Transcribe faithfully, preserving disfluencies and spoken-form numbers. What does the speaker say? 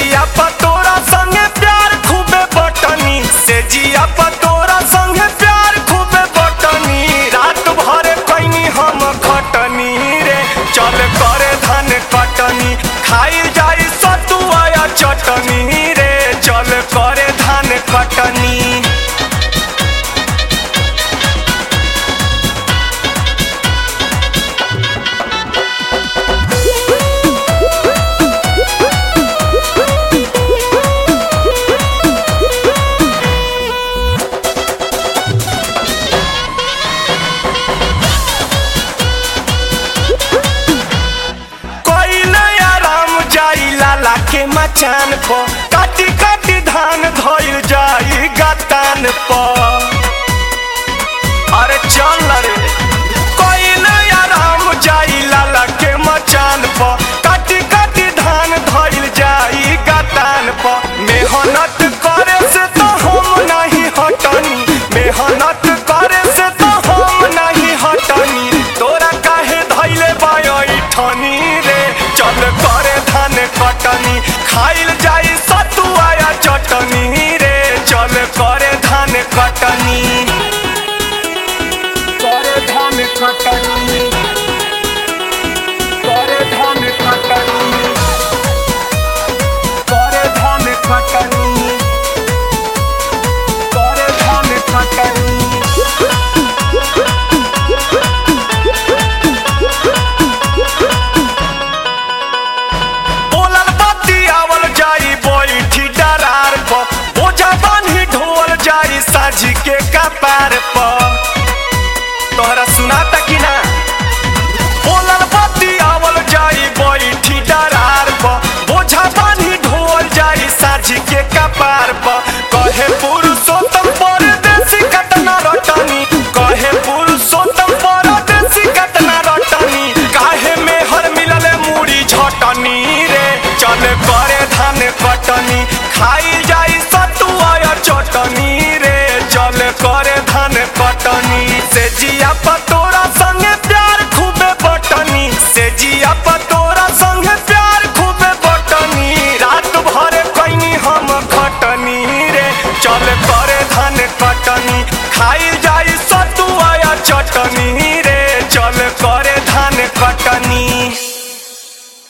जिया पतोरा संगे प्यार खूबे बटनी से जिया पतोरा संगे प्यार खूबे बटनी रात भर कैनी हम खटनी रे चल करे धान कटनी खाई जाई सतुआ या चटनी रे चल करे धान कटनी। के मचान पर काटी काटी धान धोइल जाई गतान पर अरे चल रे कोई नहीं आराम जाई लाला के मचान पर काटी काटी धान धोइल जाई गतान पर मेहनत करे से तो हम नहीं हटनी मेहनत करे से तो हम नहीं हटनी तोरा काहे धइले बाई ठनी रे चल करे धान कटनी खाइल जाई सतुआ या चटनी रे चल करे धान कटनी करे धान कटनी करे धान कटनी करे धान कटनी करे धान कटनी। साझी के कपार पर तोहरा सुनाता कि ना बोलल बत्ती आवल जाई बैठी डरार पर बोझा बानी ढोल जाई साझी के कपार पर कहे पुरुषोत्तम परदेसी कतना रटनी कहे पुरुषोत्तम परदेसी कतना रटनी काहे में हर मिलले मूड़ी झटनी रे चल करे धान कटनी खाई जाई सतुआ या चटनी चल करे धान कटनी से जिया पतोरा संगे प्यार खूबे बटनी से जिया